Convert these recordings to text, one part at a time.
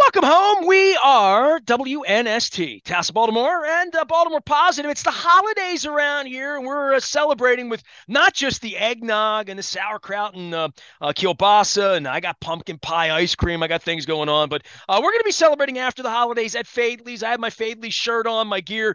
Welcome home. We are WNST, Tassel, Baltimore, and Baltimore Positive. It's the holidays around here, and we're celebrating with not just the eggnog and the sauerkraut and kielbasa, and I got pumpkin pie ice cream. I got things going on, but we're going to be celebrating after the holidays at Fadley's. I have my Fadley's shirt on, my gear.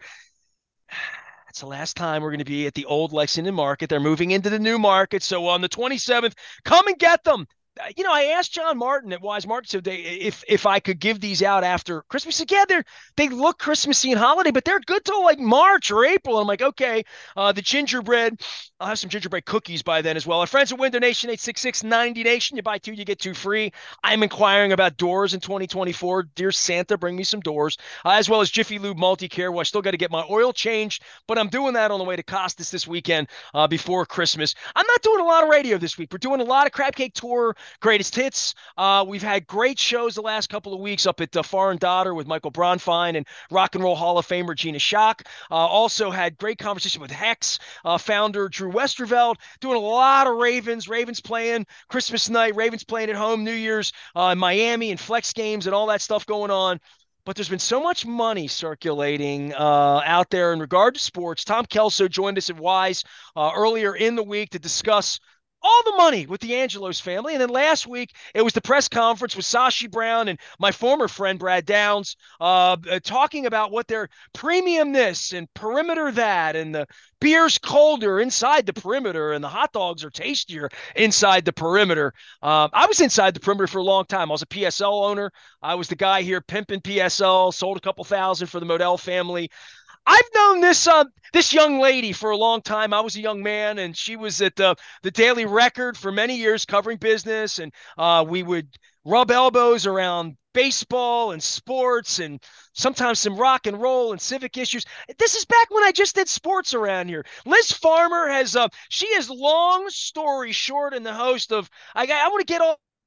That's the last time we're going to be at the old Lexington Market. They're moving into the new market. So on the 27th, come and get them. I asked John Martin at Wise Market today if I could give these out after Christmas. He said, yeah, they look Christmassy and holiday, but they're good till like March or April. And I'm like, okay. The gingerbread, I'll have some gingerbread cookies by then as well. Our friends at Window Nation, 866-90 Nation. You buy two, you get two free. I'm inquiring about doors in 2024. Dear Santa, bring me some doors, as well as Jiffy Lube Multi-Care, where I still got to get my oil changed, but I'm doing that on the way to Costas this weekend before Christmas. I'm not doing a lot of radio this week. We're doing a lot of Crab Cake Tour greatest hits. We've had great shows the last couple of weeks up at Foreign Daughter with Michael Bronfine and Rock and Roll Hall of Famer Gina Schock. Also had great conversation with Hex founder Drew Westerveld. Doing a lot of Ravens playing Christmas night, Ravens playing at home, New Year's in Miami and flex games and all that stuff going on. But there's been so much money circulating out there in regard to sports. Tom Kelso joined us at Wise earlier in the week to discuss all the money with the Angelos family. And then last week, it was the press conference with Sashi Brown and my former friend, Brad Downs, talking about what their premium this and perimeter that, and the beer's colder inside the perimeter, and the hot dogs are tastier inside the perimeter. I was inside the perimeter for a long time. I was a PSL owner. I was the guy here pimping PSL, sold a couple thousand for the Modell family. I've known this young lady for a long time. I was a young man, and she was at the Daily Record for many years covering business, and we would rub elbows around baseball and sports and sometimes some rock and roll and civic issues. This is back when I just did sports around here. Liz Farmer has she is, long story short, in the host of I want to get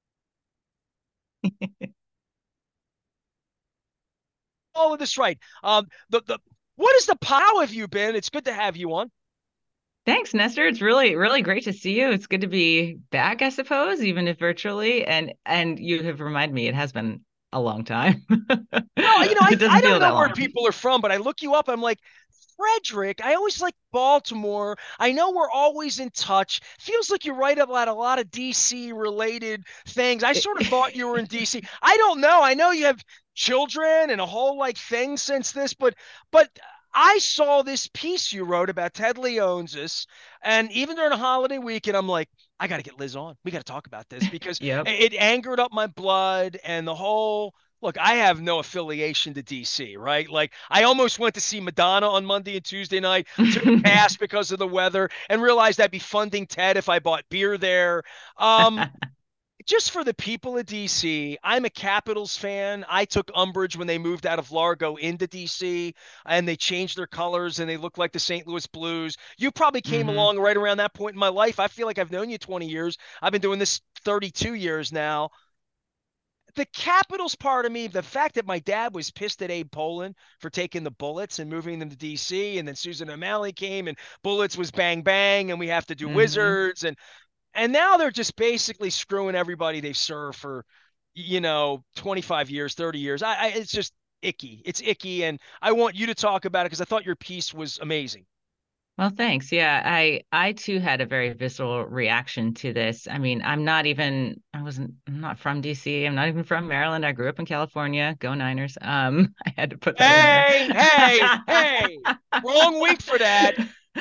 all of this right. The what is the how have you been? It's good to have you on. Thanks, Nestor. It's really great to see you. It's good to be back, I suppose, even if virtually. And you have reminded me it has been a long time. Well, It I doesn't don't feel know that where long. people are from, but I look you up. I'm like, Frederick, I always like Baltimore. I know we're always in touch. Feels like you write about a lot of DC related things. I sort of thought you were in DC. I don't know. I know you have children and a whole like thing since this, but I saw this piece you wrote about Ted Leonsis, and even during a holiday weekend, I'm like, I got to get Liz on. We got to talk about this because Yep. it angered up my blood and the whole look, I have no affiliation to DC, right? Like I almost went to see Madonna on Monday and Tuesday night, took a pass because of the weather, and realized I'd be funding Ted if I bought beer there. Um, just for the people of DC, I'm a Capitals fan. I took umbrage when they moved out of Largo into DC and they changed their colors and they look like the St. Louis Blues. You probably came hmm along right around that point in my life. I feel like I've known you 20 years. I've been doing this 32 years now. The Capitals part of me, the fact that my dad was pissed at Abe Poland for taking the Bullets and moving them to DC, and then Susan O'Malley came and Bullets was bang bang, and we have to do hmm Wizards, and now they're just basically screwing everybody they've served for 25 years, 30 years. It's just icky. It's icky, and I want you to talk about it because I thought your piece was amazing. Well, thanks. Yeah, I too had a very visceral reaction to this. I mean, I'm not from DC. I'm not even from Maryland. I grew up in California. Go Niners. I had to put that in there. Hey, hey, hey! Wrong week for that.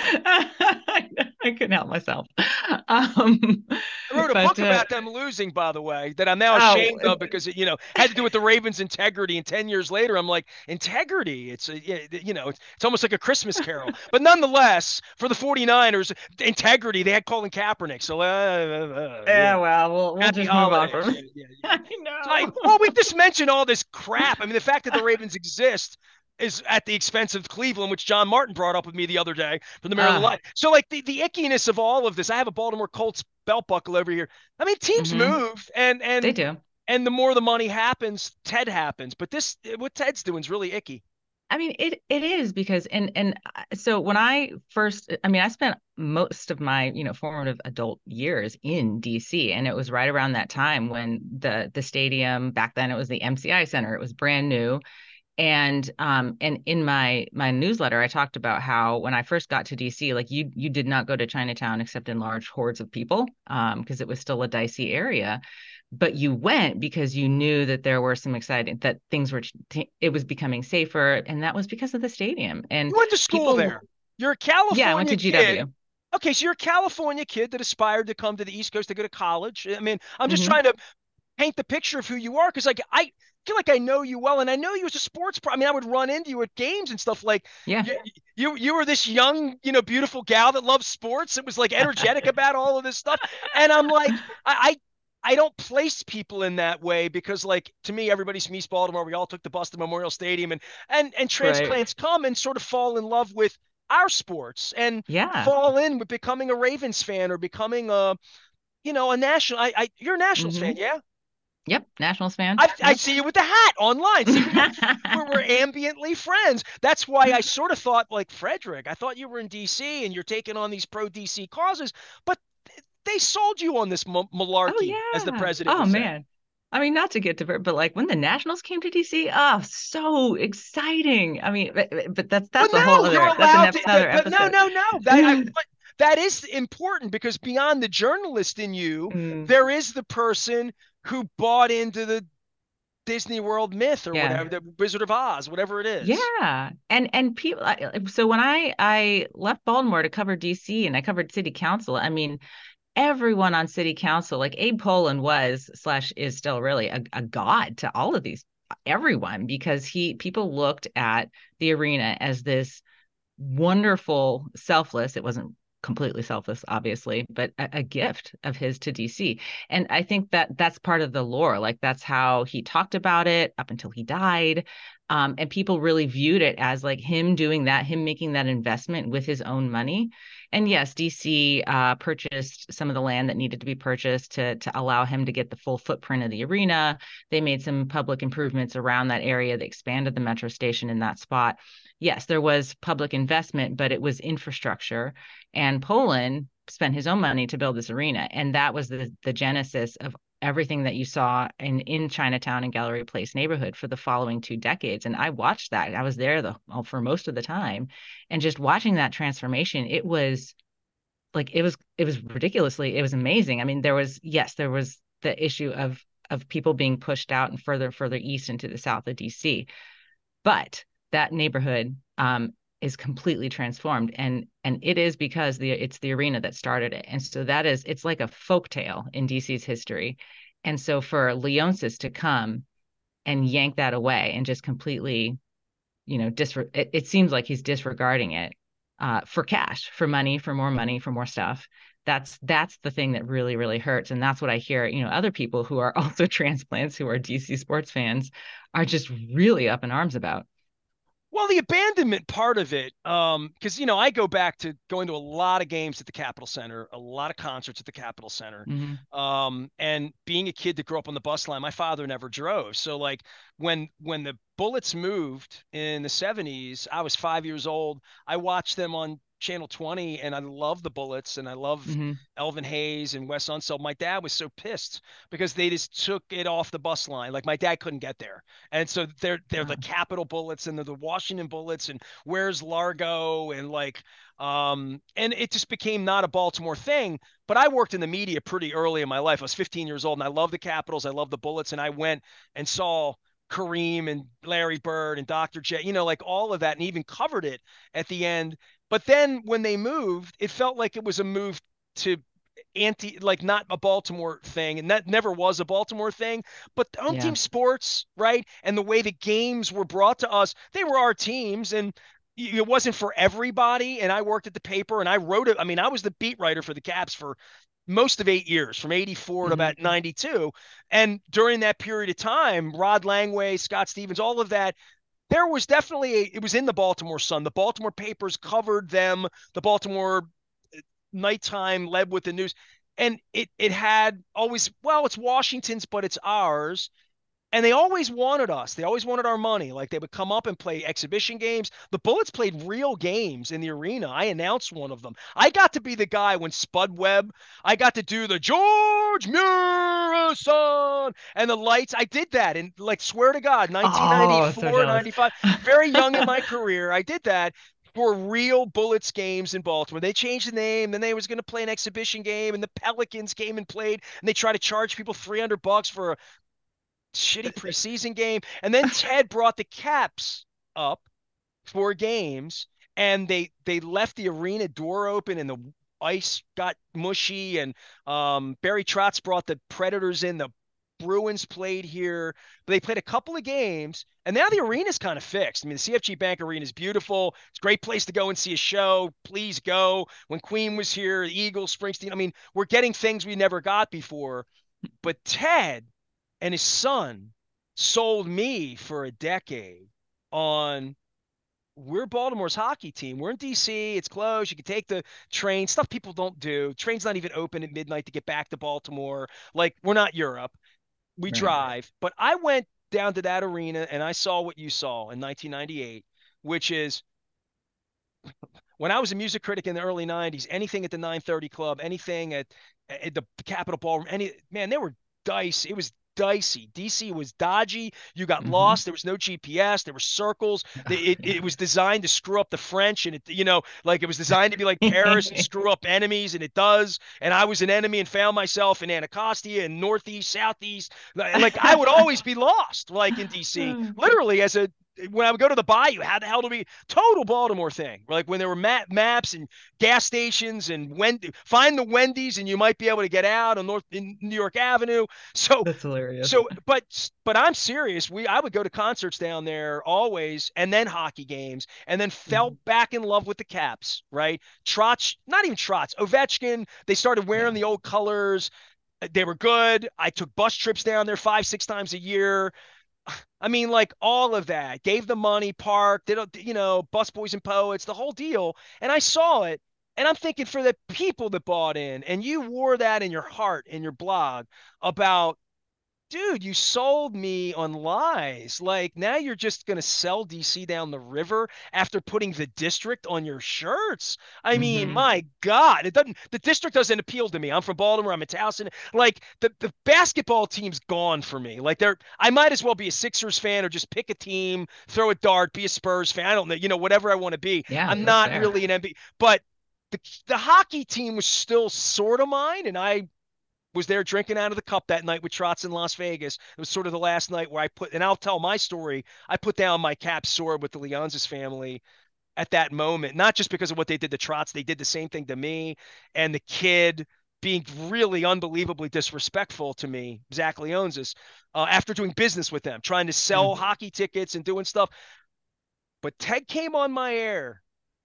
I couldn't help myself. Um, I wrote a but book about them losing, by the way, that I'm now oh, ashamed of because it, had to do with the Ravens' integrity. And 10 years later, I'm like, integrity? It's almost like a Christmas carol. But nonetheless, for the 49ers, integrity, they had Colin Kaepernick. So, yeah. Well, we'll happy just move on holidays. from. Yeah, yeah, yeah. I So know. well, we just mentioned all this crap. I mean, the fact that the Ravens exist is at the expense of Cleveland, which John Martin brought up with me the other day from the Maryland Uh, Lions. So, like the ickiness of all of this, I have a Baltimore Colts belt buckle over here. I mean, teams hmm move, and They and do. and the more the money happens, Ted happens. But this, what Ted's doing, is really icky. I mean, it is because so when I first, I mean, I spent most of my, formative adult years in DC. And it was right around that time when the stadium, back then it was the MCI Center, it was brand new. And in my newsletter, I talked about how when I first got to DC, like you did not go to Chinatown except in large hordes of people, because it was still a dicey area. But you went because you knew that there were some exciting that things were it was becoming safer, and that was because of the stadium. You And went to school people, there. You're a yeah, I went California to kid. GW. Okay, so you're a California kid that aspired to come to the East Coast to go to college. I mean, I'm just Hmm. trying to paint the picture of who you are because, like, I feel like I know you well, and I know you as a sports pro. I mean, I would run into you at games and stuff. Like, Yeah. you were this young, beautiful gal that loves sports. It was like energetic about all of this stuff, and I'm like, I don't place people in that way because, like, to me, everybody's from East Baltimore. We all took the bus to Memorial Stadium, and Right. transplants come and sort of fall in love with our sports and Yeah. fall in with becoming a Ravens fan or becoming a national. You're a Nationals Hmm. fan, yeah? Yep. Nationals fan. I Yep. see you with the hat online. See, we're ambiently friends. That's why I sort of thought, like, Frederick, I thought you were in DC and you're taking on these pro DC causes, but they sold you on this Oh malarkey, as the yeah. president Oh would say. man. I mean, not to get to, but like when the Nationals came to DC, oh, so exciting. I mean, but that's Well, that's a whole no, you're other that's allowed to. another But no, episode. no, no. But that is important because beyond the journalist in you, Mm, there is the person who bought into the Disney World myth or yeah. whatever, the Wizard of Oz, whatever it is. Yeah. And people, so when I left Baltimore to cover DC and I covered city council, I mean, everyone on city council, like Abe Poland was slash is still really a god to all of these, everyone, because people looked at the arena as this wonderful, selfless, it wasn't completely selfless, obviously, but a gift of his to DC. And I think that that's part of the lore. Like that's how he talked about it up until he died. And people really viewed it as like him doing that, him making that investment with his own money. And yes, DC purchased some of the land that needed to be purchased to allow him to get the full footprint of the arena. They made some public improvements around that area. They expanded the metro station in that spot. Yes, there was public investment, but it was infrastructure. And Poland spent his own money to build this arena. And that was the genesis of everything that you saw in Chinatown and Gallery Place neighborhood for the following 2 decades. And I watched that. I was there for most of the time. And just watching that transformation, it was like it was ridiculously, it was amazing. I mean, there was the issue of people being pushed out and further east into the south of DC, but that neighborhood is completely transformed, and it is because it's the arena that started it. And so it's like a folk tale in DC's history. And so for Leonsis to come and yank that away and just completely, it seems like he's disregarding it for cash, for money, for more money, for more stuff. That's the thing that really, really hurts. And that's what I hear, other people who are also transplants who are DC sports fans are just really up in arms about. Well, the abandonment part of it, because I go back to going to a lot of games at the Capitol Center, a lot of concerts at the Capitol Center, Mm-hmm. and being a kid that grew up on the bus line, my father never drove, so like when the Bullets moved in the '70s, I was 5 years old. I watched them on Channel 20, and I love the Bullets, and I love Mm-hmm. Elvin Hayes and Wes Unseld. My dad was so pissed because they just took it off the bus line. Like my dad couldn't get there. And so they're the Oh, Capitol Bullets and they're the Washington Bullets and where's Largo and like and it just became not a Baltimore thing. But I worked in the media pretty early in my life. I was 15 years old and I love the Capitals, I love the Bullets, and I went and saw Kareem and Larry Bird and Dr. J, like all of that, and even covered it at the end. But then when they moved, it felt like it was a move to like not a Baltimore thing, and that never was a Baltimore thing. But home yeah. team sports, right, and the way the games were brought to us, they were our teams, and it wasn't for everybody. And I worked at the paper, and I wrote it. I mean, I was the beat writer for the Caps for most of 8 years, from '84 to Mm-hmm. about '92. And during that period of time, Rod Langway, Scott Stevens, all of that, there was definitely it was in the Baltimore Sun. The Baltimore papers covered them. The Baltimore nighttime led with the news, and it had always, well, it's Washington's but it's ours. and they always wanted us. They always wanted our money. Like they would come up and play exhibition games. The Bullets played real games in the arena. I announced one of them. I got to be the guy when Spud Webb, I got to do the George Murison and the lights. I did that and like swear to God, Oh, so 1994, jealous. 95, very young in my career. I did that for real Bullets games in Baltimore. They changed the name, then they was going to play an exhibition game, and the Pelicans came and played, and they tried to charge people $300 for a shitty preseason game. And then Ted brought the Caps up for games, and they left the arena door open, and the ice got mushy. And Barry Trotz brought the Predators in. The Bruins played here. But they played a couple of games, and now the arena's kind of fixed. I mean, the CFG Bank Arena is beautiful. It's a great place to go and see a show. Please go. When Queen was here, the Eagles, Springsteen. I mean, we're getting things we never got before. But Ted and his son sold me for a decade on we're Baltimore's hockey team. We're in DC. It's close. You can take the train. Stuff people don't do. Train's not even open at midnight to get back to Baltimore. Like we're not Europe. We Right. drive. But I went down to that arena and I saw what you saw in 1998, which is when I was a music critic in the early 90s, anything at the 930 Club, anything at the Capitol Ballroom, man, they were dice. It was dicey. DC was dodgy. You got Hmm. lost. There was no GPS. There were circles. It Yeah. was designed to screw up the French, and like it was designed to be like Paris and screw up enemies, and it does. And I was an enemy and found myself in Anacostia and Northeast, Southeast. Like I would always be lost, like in DC, literally as a when I would go to the Bayou, how the hell do we total Baltimore thing? Like when there were maps and gas stations and find the Wendy's and you might be able to get out on North in New York Avenue. So That's hilarious. so but I'm serious. I would go to concerts down there always and then hockey games and then fell Mhm. back in love with the Caps, right? Trotz, not even Trotz, Ovechkin, they started wearing Yeah. the old colors. They were good. I took bus trips down there 5, 6 times a year. I mean, like all of that. Gave the money, park, did bus boys and poets, the whole deal. And I saw it, and I'm thinking for the people that bought in, and you wore that in your heart in your blog about dude, you sold me on lies. Like now you're just going to sell DC down the river after putting the district on your shirts. I mean, Hmm. my God, the district doesn't appeal to me. I'm from Baltimore. I'm a Towson. Like the basketball team's gone for me. Like I might as well be a Sixers fan or just pick a team, throw a dart, be a Spurs fan. I don't know, whatever I want to be. Yeah, I'm that's not fair. really an NBA, but the hockey team was still sort of mine, and I was there drinking out of the cup that night with Trotz in Las Vegas. It was sort of the last night where and I'll tell my story. I put down my cap sword with the Leonsis family at that moment, not just because of what they did to Trotz, they did the same thing to me and the kid being really unbelievably disrespectful to me, Zach Leonsis, after doing business with them, trying to sell Hmm. hockey tickets and doing stuff. But Ted came on my air,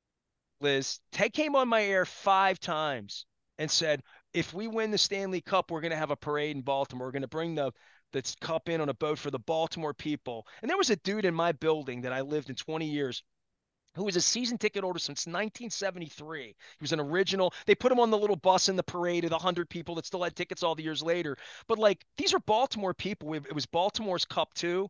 Liz. Ted came on my air 5 times and said, if we win the Stanley Cup, we're going to have a parade in Baltimore. We're going to bring the cup in on a boat for the Baltimore people. And there was a dude in my building that I lived in 20 years who was a season ticket holder since 1973. He was an original. They put him on the little bus in the parade of the 100 people that still had tickets all the years later. But like these are Baltimore people. It was Baltimore's cup too.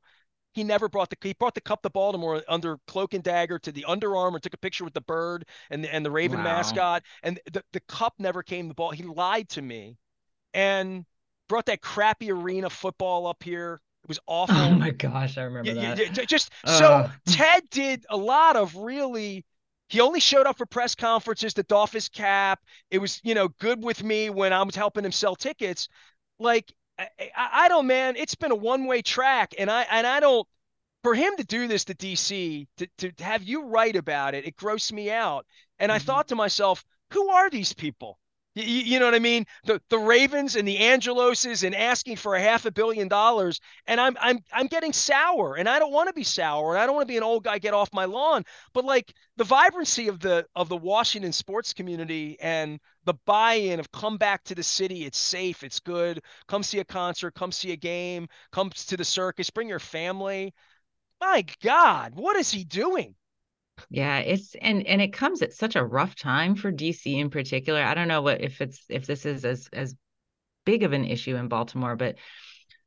He brought the cup to Baltimore under cloak and dagger to the Under Armour, took a picture with the bird and the Raven Wow. mascot, and the cup never came to ball. He lied to me and brought that crappy arena football up here. It was Oh awful. my gosh, I remember that. Just so Oh, Ted did a lot of really. He only showed up for press conferences to doff his cap. It was, good with me when I was helping him sell tickets. Like I don't, man. It's been a one-way track, and I don't. For him to do this to DC, to have you write about it, it grossed me out. And I mhm. thought to myself, who are these people? You know what I mean? The Ravens and the Angeloses and asking for $500 million, and I'm getting sour, and I don't want to be sour, and I don't want to be an old guy get off my lawn. But like the vibrancy of the Washington sports community and the buy-in of come back to the city, it's safe, it's good. Come see a concert, come see a game, come to the circus, bring your family. My God, what is he doing? Yeah, it's and it comes at such a rough time for DC in particular. I don't know what if this is as big of an issue in Baltimore, but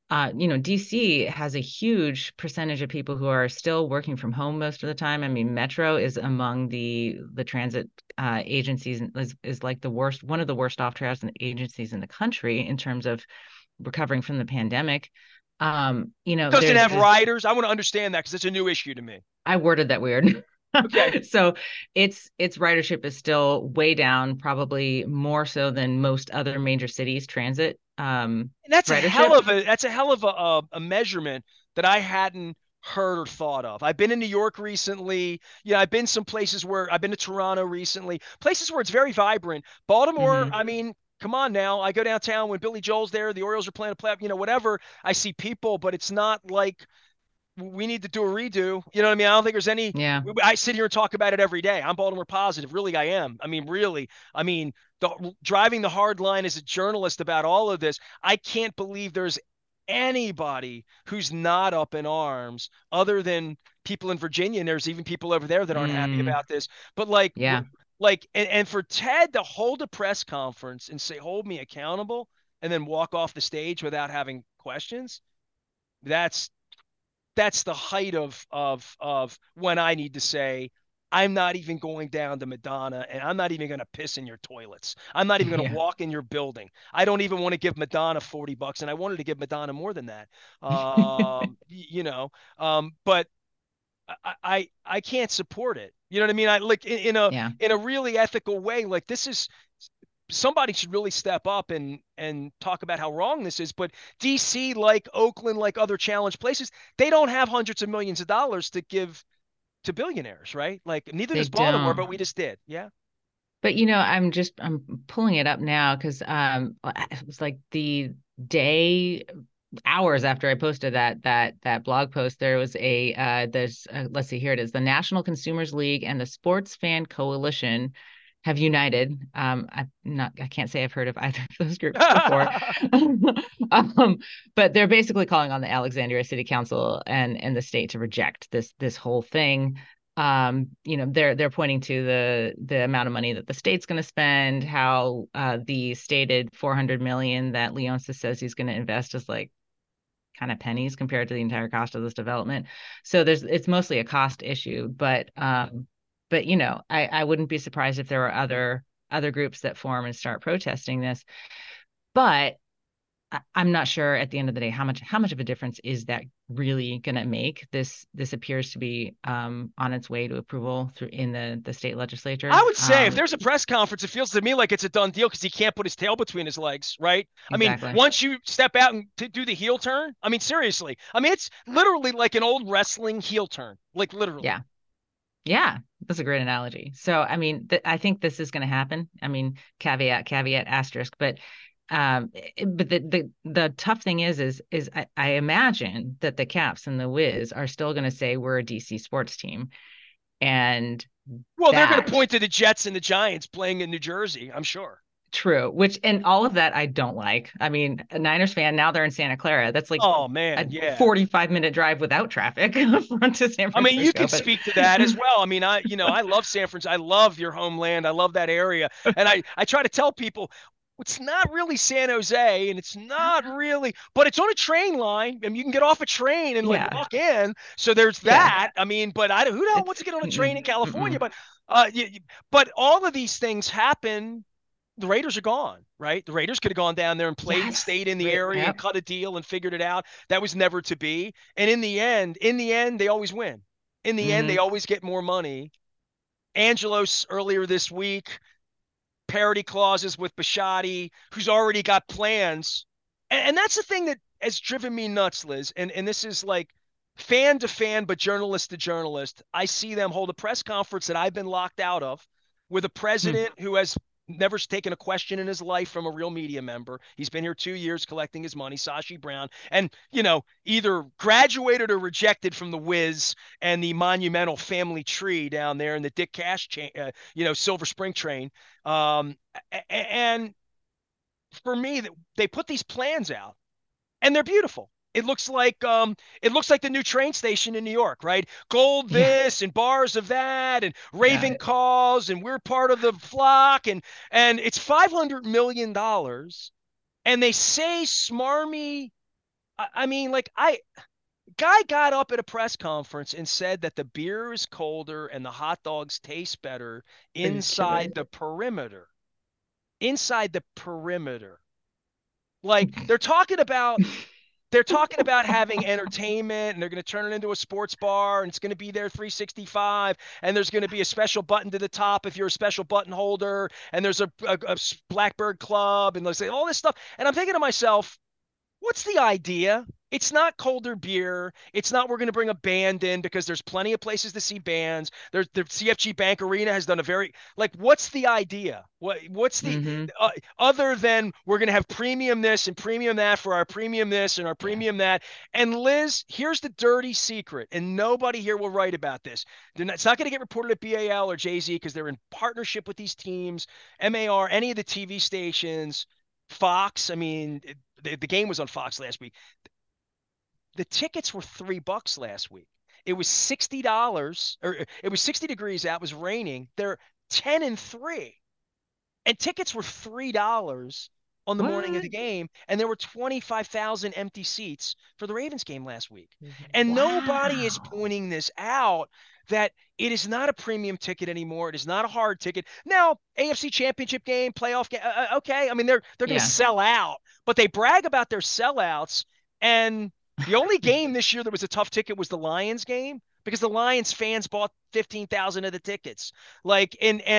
DC has a huge percentage of people who are still working from home most of the time. I mean, Metro is among the transit agencies is like the worst, one of the worst off transit agencies in the country in terms of recovering from the pandemic. Doesn't have There's riders. I want to understand that because it's a new issue to me. I worded that weird. Okay. So its ridership is still way down, probably more so than most other major cities transit And that's a hell ridership. of a measurement that I hadn't heard or thought of. I've been in New York recently. I've been some places where I've been to Toronto recently, places where it's very vibrant. Baltimore, Hmm. I mean, come on now. I go downtown when Billy Joel's there, the Orioles are playing a play, whatever. I see people, but it's not like we need to do a redo. You know what I mean? I don't think there's any. Yeah. I sit here and talk about it every day. I'm Baltimore positive. Really, I am. I mean, really. I mean, driving the hard line as a journalist about all of this, I can't believe there's anybody who's not up in arms other than people in Virginia. And there's even people over there that aren't happy Mm, about this. But like, yeah. and for Ted to hold a press conference and say, hold me accountable, and then walk off the stage without having questions, that's that's the height of when I need to say I'm not even going down to Madonna and I'm not even going to piss in your toilets. I'm not even going to Yeah. walk in your building. I don't even want to give Madonna $40 and I wanted to give Madonna more than that. But I can't support it. You know what I mean? I like Yeah. in a really ethical way. Like this is somebody should really step up and talk about how wrong this is. But DC, like Oakland, like other challenge places, they don't have hundreds of millions of dollars to give to billionaires, right? Like neither They does Baltimore, but don't. we just did. Yeah. But I'm pulling it up now because it was like the day hours after I posted that blog post, there was a there's let's see, here it is. The National Consumers League and the Sports Fan Coalition have united. I can't say I've heard of either of those groups before. um, but they're basically calling on the Alexandria City Council and the state to reject this whole thing. They're pointing to the amount of money that the state's going to spend, how the stated 400 million that Leonsis says he's going to invest is like kind of pennies compared to the entire cost of this development. So it's mostly a cost issue, but I wouldn't be surprised if there were other groups that form and start protesting this. But I'm not sure at the end of the day how much of a difference is that really going to make. This appears to be on its way to approval through in the state legislature. I would say if there's a press conference, it feels to me like it's a done deal because he can't put his tail between his legs, right? I mean, Exactly. once you step out and do the heel turn, I mean, seriously, I mean, it's literally like an old wrestling heel turn, like literally. Yeah. Yeah, that's a great analogy. So, I mean, I think this is going to happen. I mean, caveat, asterisk. But the tough thing is I imagine that the Caps and the Wiz are still going to say we're a DC sports team, and Well, they're going to that point to the Jets and the Giants playing in New Jersey, I'm sure. true. Which and all of that I don't like. I mean, a Niners fan now they're in Santa Clara. That's like Oh a man, yeah. 45-minute drive without traffic from to San I mean, you Francisco. can But speak to that as well. I mean, I love San Francisco. I love your homeland. I love that area. And I try to tell people it's not really San Jose and it's not really, but it's on a train line and you can get off a train and like yeah, walk in. So there's yeah, that. I mean, but who the hell wants it's to get on a train in mm-mm, California? mm-mm. But all of these things happen. The Raiders are gone, right? The Raiders could have gone down there and played and Yes. stayed in the Right. area and Yep. cut a deal and figured it out. That was never to be. And in the end, they always win. In the end, they Hmm. always get more money. Angelos earlier this week, parity clauses with Bisciotti, who's already got plans. And that's the thing that has driven me nuts, Liz. And this is like fan to fan, but journalist to journalist. I see them hold a press conference that I've been locked out of with a Hmm. president who has never taken a question in his life from a real media member. He's been here 2 years collecting his money, Sashi Brown, and either graduated or rejected from the Wiz and the monumental family tree down there in the Dick Cash chain, Silver Spring train. Um, and for me, they put these plans out and they're beautiful. It looks like the new train station in New York, right? Gold Yeah. this and bars of that and Yeah. raving calls and we're part of the flock and it's $500 million. And they say smarmy, I mean, like guy got up at a press conference and said that the beer is colder and the hot dogs taste better Are you inside kidding? the perimeter. Inside the perimeter. Like they're talking about having entertainment and they're going to turn it into a sports bar and it's going to be there 365 and there's going to be a special button to the top if you're a special button holder and there's a Blackbird Club and let's say all this stuff. And I'm thinking to myself, what's the idea? It's not colder beer. It's not we're going to bring a band in because there's plenty of places to see bands. There's the CFG Bank Arena has done a very like. What's the idea? What's the Hmm. other than we're going to have premium this and premium that for our premium this and our Yeah. premium that? And Liz, here's the dirty secret, and nobody here will write about this. It's not going to get reported at BAL or Jay Z because they're in partnership with these teams, MAR, any of the TV stations. Fox, I mean, the game was on Fox last week. The tickets were $3 last week. It was $60, or it was 60 degrees out. It was raining. They're 10-3, and tickets were $3 on the morning of the What? game, and there were 25,000 empty seats for the Ravens game last week. And nobody is Wow. pointing this out that it is not a premium ticket anymore. It is not a hard ticket. Now, AFC Championship game, playoff game, okay. I mean, they're going to Yeah. sell out, but they brag about their sellouts. And the only game this year that was a tough ticket was the Lions game because the Lions fans bought 15,000 of the tickets. Like,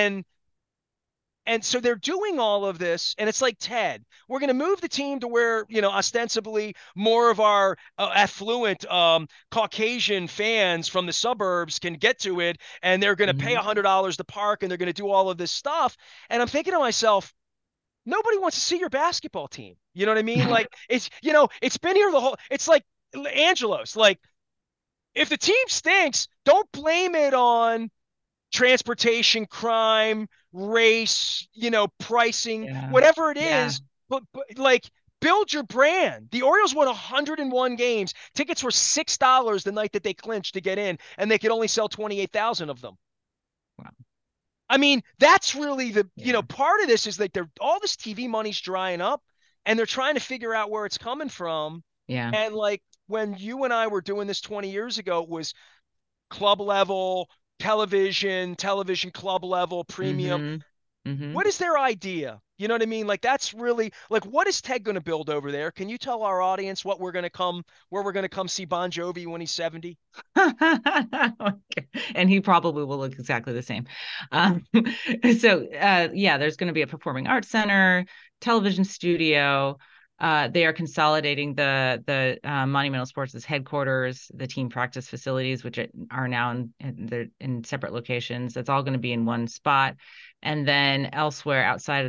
and so they're doing all of this, and it's like, Ted, we're going to move the team to where, ostensibly more of our affluent Caucasian fans from the suburbs can get to it, and they're going to pay Hmm. $100 to park, and they're going to do all of this stuff. And I'm thinking to myself, nobody wants to see your basketball team. You know what I mean? Like, it's been here the whole, it's like Angelos, like, if the team stinks, don't blame it on transportation, crime, race, pricing, Yeah. whatever it Yeah. is. But like, build your brand. The Orioles won 101 games. Tickets were $6 the night that they clinched to get in, and they could only sell 28,000 of them. Wow. I mean, that's really the, Yeah. part of this is like they're all this TV money's drying up and they're trying to figure out where it's coming from. Yeah. And like when you and I were doing this 20 years ago, it was club level, television club level, premium. Hmm. Hmm. What is their idea? You know what I mean? Like that's really like what is Ted going to build over there? Can you tell our audience what we're going to come where we're going to come see Bon Jovi when he's 70? Okay. And he probably will look exactly the same. Um, yeah, there's going to be a performing arts center, television studio. They are consolidating the Monumental Sports' headquarters, the team practice facilities, which are now they're in separate locations. That's all going to be in one spot, and then elsewhere outside of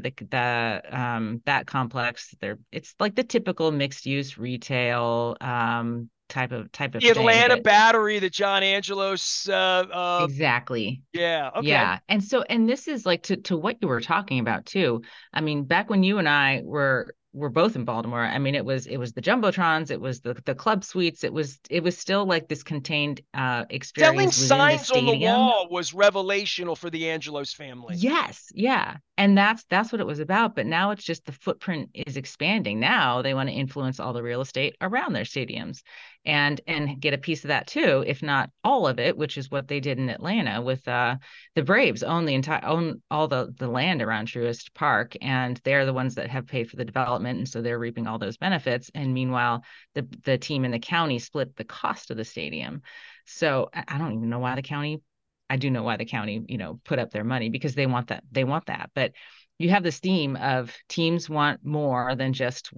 that complex, it's like the typical mixed use retail type of The thing, Atlanta but Battery that John Angelos exactly. yeah, okay. Yeah. And this is like to what you were talking about too. I mean, back when you and I were both in Baltimore, I mean, it was the Jumbotrons, it was the club suites, it was still like this contained Selling experience within the signs on the stadium. wall was revelational for the Angelos family. Yes, yeah. And that's what it was about. But now it's just the footprint is expanding. Now they want to influence all the real estate around their stadiums and get a piece of that too, if not all of it, which is what they did in Atlanta with the Braves own all the land around Truist Park, and they're the ones that have paid for the development, and so they're reaping all those benefits. And meanwhile, the team in the county split the cost of the stadium. So I don't even know why the county I do know why the county, put up their money because they want that. They want that. But you have this theme of teams want more than just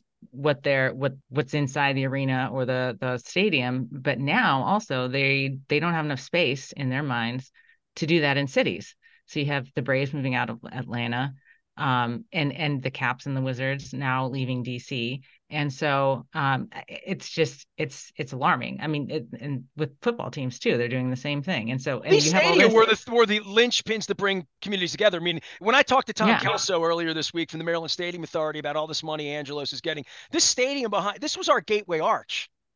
what's inside the arena or the stadium. But now also they don't have enough space in their minds to do that in cities. So you have the Braves moving out of Atlanta, and the Caps and the Wizards now leaving DC. And so it's just it's alarming. I mean, and with football teams too, they're doing the same thing. And so and These you have all stadia this, were the linchpins to bring communities together. I mean, when I talked to Tom yeah, Kelso earlier this week from the Maryland Stadium Authority about all this money Angelos is getting, this stadium behind this was our gateway arch.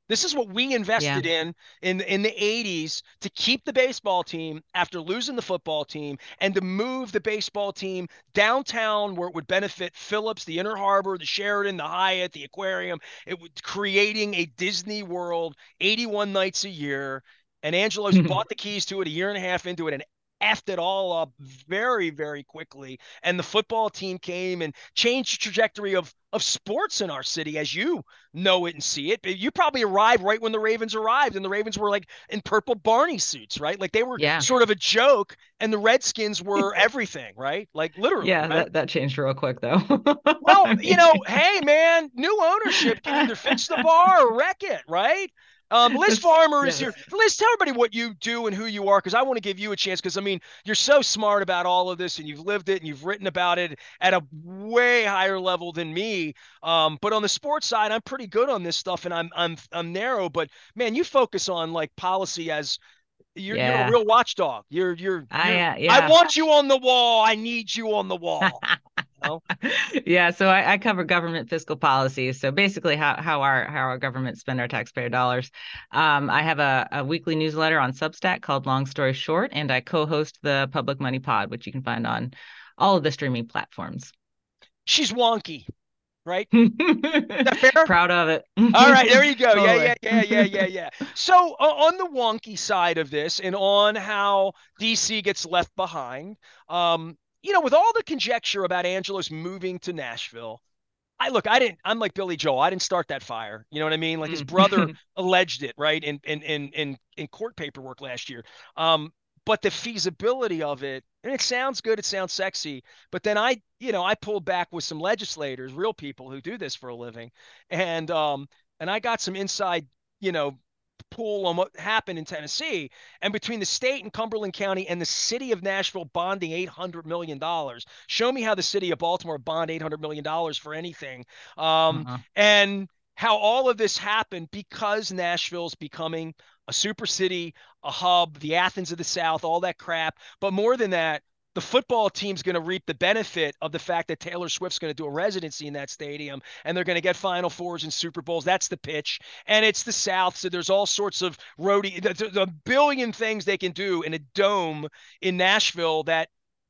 This is what we Yeah. invested in the 80s to keep the baseball team after losing the football team and to move the baseball team downtown where it would benefit Phillips, the Inner Harbor, the Sheraton, the Hyatt, the aquarium. It was creating a Disney World 81 nights a year. And Angelos bought the keys to it a year and a half into it and effed it all up very, very quickly. And the football team came and changed the trajectory of sports in our city, as you know it and see it. You probably arrived right when the Ravens arrived, and the Ravens were like in purple Barney suits, right? Like they were Yeah. sort of a joke, and the Redskins were everything, right? Like literally, Yeah, right? that changed real quick though. Well, I mean, hey man, new ownership can either fix the bar or wreck it, right? Liz Farmer is here. yes. Liz, tell everybody what you do and who you are, because I want to give you a chance. Because I mean, you're so smart about all of this, and you've lived it, and you've written about it at a way higher level than me. But on the sports side, I'm pretty good on this stuff, and I'm narrow. But man, you focus on like policy as you're a Yeah. real watchdog. You're. I Yeah. want you on the wall. I need you on the wall. You know? Yeah, so I cover government fiscal policies. So basically how our government spend our taxpayer dollars. I have a weekly newsletter on Substack called Long Story Short, and I co-host the Public Money Pod, which you can find on all of the streaming platforms. She's wonky, right? That fair? Proud of it. All right, there you go. Yeah, Totally. yeah, yeah, yeah, yeah, yeah. So on the wonky side of this, and on how DC gets left behind, with all the conjecture about Angelos moving to Nashville, I'm like Billy Joel. I didn't start that fire. You know what I mean? Like his brother Mm. alleged it, right? In court paperwork last year. But the feasibility of it, and it sounds good, it sounds sexy, but then I pulled back with some legislators, real people who do this for a living, and I got some inside, you know, pool on what happened in Tennessee. And between the state and Cumberland County and the city of Nashville bonding $800 million, show me how the city of Baltimore bond $800 million for anything. Uh-uh. And how all of this happened because Nashville's becoming a super city, a hub, the Athens of the South, all that crap. But more than that, the football team's going to reap the benefit of the fact that Taylor Swift's going to do a residency in that stadium and they're going to get Final Fours and Super Bowls. That's the pitch. And it's the South. So there's all sorts of roadie, the billion things they can do in a dome in Nashville that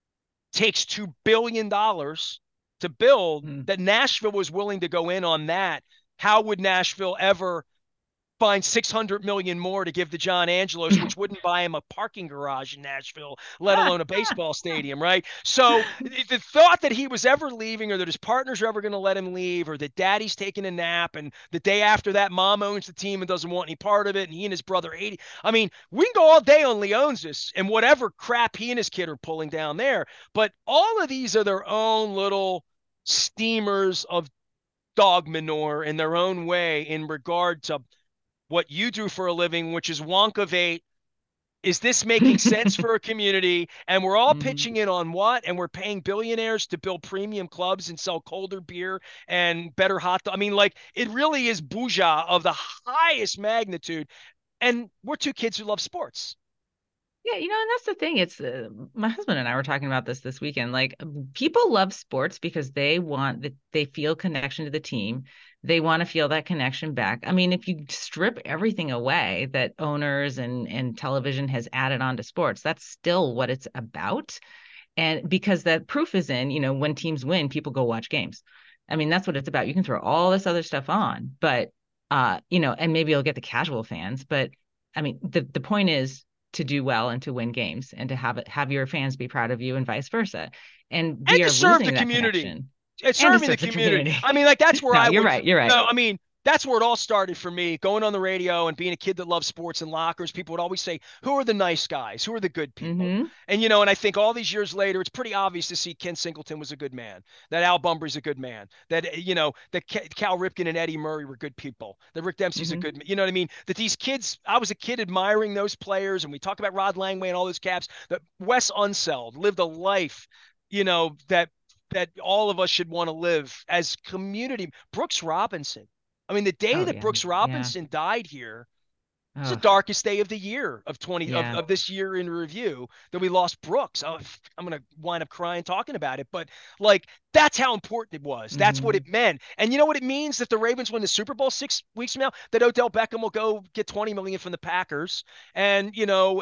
takes $2 billion to build, Mm. that Nashville was willing to go in on that. How would Nashville ever find 600 million more to give to John Angelos, which wouldn't buy him a parking garage in Nashville, let alone a baseball stadium, right? So the thought that he was ever leaving, or that his partners are ever going to let him leave, or that daddy's taking a nap and the day after that mom owns the team and doesn't want any part of it, and he and his brother 80. I mean, we can go all day on Leonsis and whatever crap he and his kid are pulling down there, but all of these are their own little steamers of dog manure in their own way in regard to what you do for a living, which is Wonkavate. Is this making sense for a community? And we're all Mhm. pitching in on what? And we're paying billionaires to build premium clubs and sell colder beer and better hot dog. I mean, like it really is bourgeois of the highest magnitude. And we're two kids who love sports. Yeah, and that's the thing. It's my husband and I were talking about this weekend. Like people love sports because they want that they feel connection to the team. They want to feel that connection back. I mean, if you strip everything away that owners and television has added on to sports, that's still what it's about. And because the proof is in, when teams win, people go watch games. I mean, that's what it's about. You can throw all this other stuff on, but and maybe you'll get the casual fans, but I mean, the point is to do well and to win games and to have your fans be proud of you and vice versa. And And we to are serve the losing that community. connection It's and to serving the serve the community. community. I mean, like that's where No, I you're would. right. You're right. No, I mean that's where it all started for me. Going on the radio and being a kid that loves sports and lockers, people would always say, "Who are the nice guys? Who are the good people?" Mm-hmm. And I think all these years later, it's pretty obvious to see Ken Singleton was a good man. That Al Bunbury's a good man. That Cal Ripken and Eddie Murray were good people. That Rick Dempsey's a Mm-hmm. good. You know what I mean? That these kids, I was a kid admiring those players, and we talk about Rod Langway and all those caps. That Wes Unseld lived a life, that all of us should want to live as community. Brooks Robinson. I mean, the day Oh that yeah. Brooks Yeah. Robinson died here, It's the Oh, darkest day of the year of 20 yeah. of this year in review that we lost Brooks. Oh, I'm gonna wind up crying talking about it, but like that's how important it was. That's what Hmm. it meant. And you know what it means that the Ravens win the Super Bowl 6 weeks from now? That Odell Beckham will go get 20 million from the Packers, and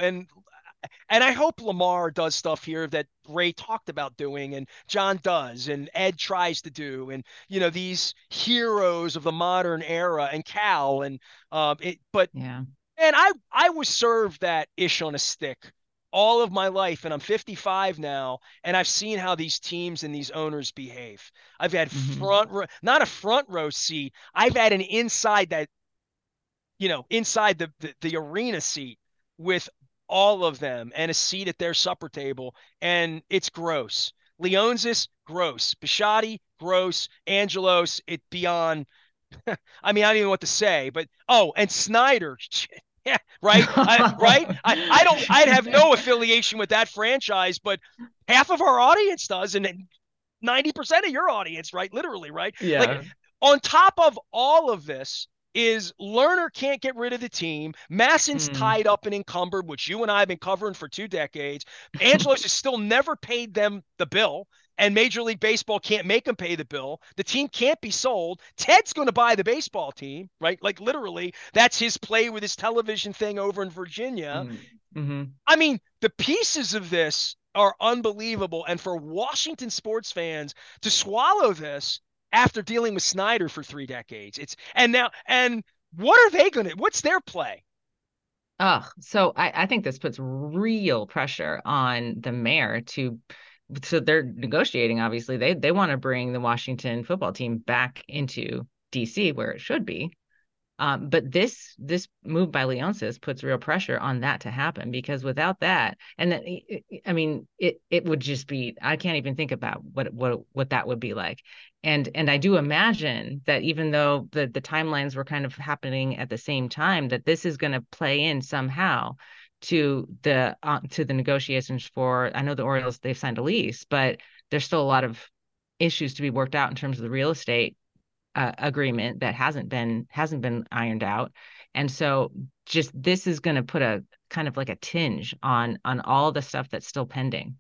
and I hope Lamar does stuff here that Ray talked about doing, and John does, and Ed tries to do, and these heroes of the modern era, and Cal, and but Yeah. and I was served that ish on a stick all of my life, and I'm 55 now, and I've seen how these teams and these owners behave. I've had Hmm. front row, not a front row seat. I've had an inside that, inside the arena seat with all of them, and a seat at their supper table, and it's gross. Leonsis, gross. Bisciotti, gross. Angelos, it beyond. I mean, I don't even know what to say, but and Snyder, yeah, right, right. I'd have no affiliation with that franchise, but half of our audience does, and 90% of your audience, right? Literally, right? Like, Yeah. on top of all of this is Lerner can't get rid of the team. Masson's Mm. tied up and encumbered, which you and I have been covering for 2 decades. Angelos has still never paid them the bill, and Major League Baseball can't make him pay the bill. The team can't be sold. Ted's going to buy the baseball team, right? Like, literally, that's his play with his television thing over in Virginia. Mm-hmm. I mean, the pieces of this are unbelievable. And for Washington sports fans to swallow this after dealing with Snyder for 3 decades, and what are they going to, what's their play? Oh, so I think this puts real pressure on the mayor to, so they're negotiating, obviously. They want to bring the Washington football team back into DC where it should be. But this move by Leonsis puts real pressure on that to happen, because without that, and that, I mean, it would just be, I can't even think about what that would be like. And I do imagine that even though the timelines were kind of happening at the same time, that this is going to play in somehow to the negotiations for, I know the Orioles, they've signed a lease, but there's still a lot of issues to be worked out in terms of the real estate agreement that hasn't been ironed out. And so just this is going to put a kind of like a tinge on all the stuff that's still pending.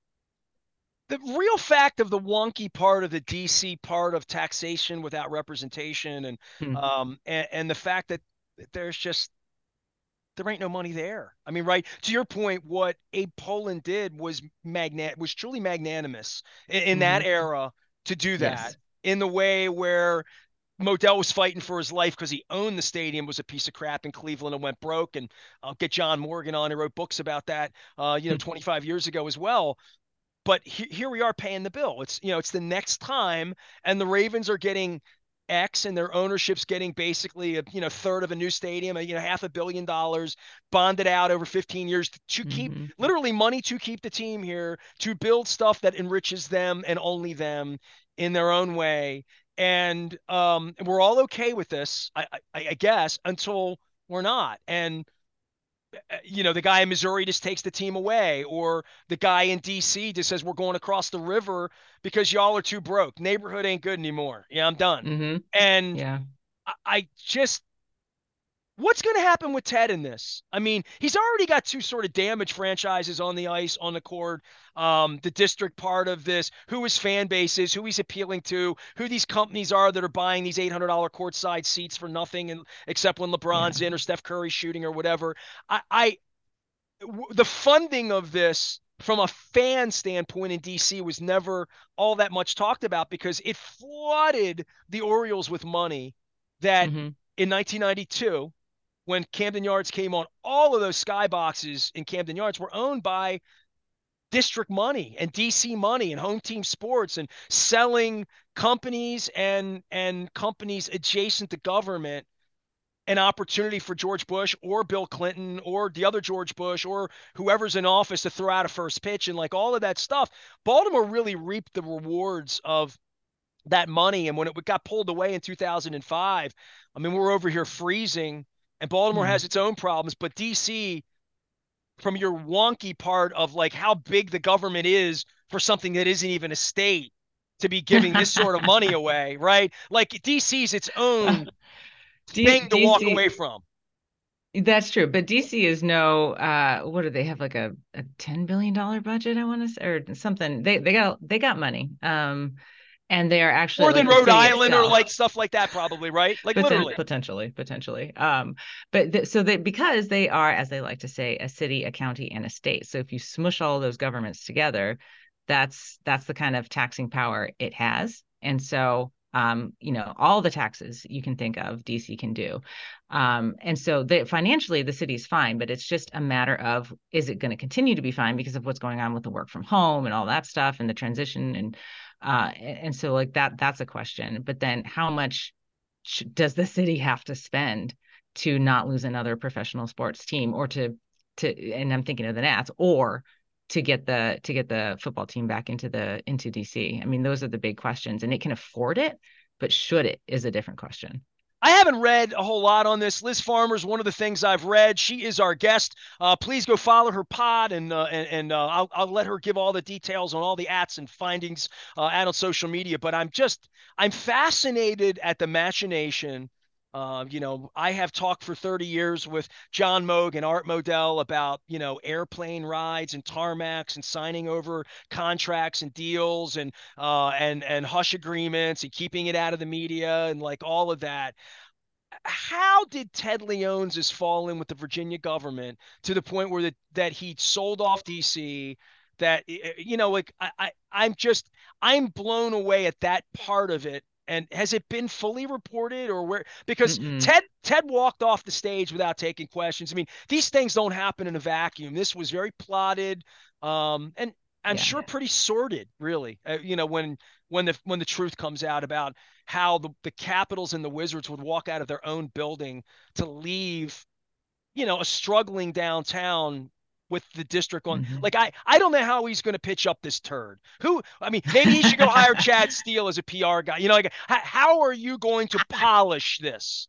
The real fact of the wonky part of the DC part of taxation without representation, Hmm. and the fact that there's just there ain't no money there. I mean, right, to your point, what Abe Poland did was truly magnanimous in that Hmm. era to do that, Yes. in the way where Modell was fighting for his life because he owned the stadium, was a piece of crap in Cleveland and went broke. And I'll get John Morgan on. He wrote books about that, 25 years ago as well. But here we are paying the bill. It's the next time, and the Ravens are getting X, and their ownership's getting basically a third of a new stadium, $500 million bonded out over 15 years to keep Hmm. literally money to keep the team here, to build stuff that enriches them and only them in their own way. And we're all okay with this, I guess, until we're not. And the guy in Missouri just takes the team away, or the guy in DC just says we're going across the river because y'all are too broke. Neighborhood ain't good anymore. Yeah, I'm done. Hmm. And Yeah. I just what's going to happen with Ted in this? I mean, he's already got two sort of damaged franchises on the ice, on the court. The district part of this, who his fan base is, who he's appealing to, who these companies are that are buying these $800 courtside seats for nothing, and except when Yeah. LeBron's in or Steph Curry's shooting or whatever. I the funding of this from a fan standpoint in DC was never all that much talked about, because it flooded the Orioles with money that Hmm. in 1992, when Camden Yards came on, all of those skyboxes in Camden Yards were owned by district money and DC money and home team sports, and selling companies and companies adjacent to government an opportunity for George Bush or Bill Clinton or the other George Bush or whoever's in office to throw out a first pitch, and like all of that stuff. Baltimore really reaped the rewards of that money. And when it got pulled away in 2005, I mean, we're over here freezing, and Baltimore has Mm. its own problems. But DC, from your wonky part of like how big the government is for something that isn't even a state, to be giving this sort of money away, right? Like DC's its own thing to walk DC away from. That's true, but DC is no what do they have, like a $10 billion budget, I want to say, or something. They got money. And they are actually More than like the Rhode city Island or itself. like stuff like that, probably, right? Like literally. Potentially. But so they, because they are, as they like to say, a city, a county, and a state. So if you smush all those governments together, that's the kind of taxing power it has. And so all the taxes you can think of, DC can do. And so financially, the city's fine, but it's just a matter of, is it going to continue to be fine because of what's going on with the work from home and all that stuff and the transition and so like that's a question. But then how much does the city have to spend to not lose another professional sports team, or to and I'm thinking of the Nats, or to get the football team back into DC? I mean, those are the big questions, and it can afford it, but should it is a different question. I haven't read a whole lot on this. Liz Farmer's one of the things I've read. She is our guest. Please go follow her pod, and I'll let her give all the details on all the ats and findings out on social media. But I'm fascinated at the machination. I have talked for 30 years with John Moog and Art Modell about, airplane rides and tarmacs and signing over contracts and deals and hush agreements and keeping it out of the media and like all of that. How did Ted Leonsis fall in with the Virginia government to the point where that he sold off DC? That like I'm blown away at that part of it. And has it been fully reported or where? Because Mm-mm. Ted walked off the stage without taking questions. I mean, these things don't happen in a vacuum. This was very plotted, and I'm Yeah. sure pretty sordid, really. When the truth comes out about how the Capitals and the Wizards would walk out of their own building to leave, a struggling downtown with the district on. Mm-hmm. Like I don't know how he's going to pitch up this turd. I mean, maybe he should go hire Chad Steele as a PR guy. Like how are you going to polish this?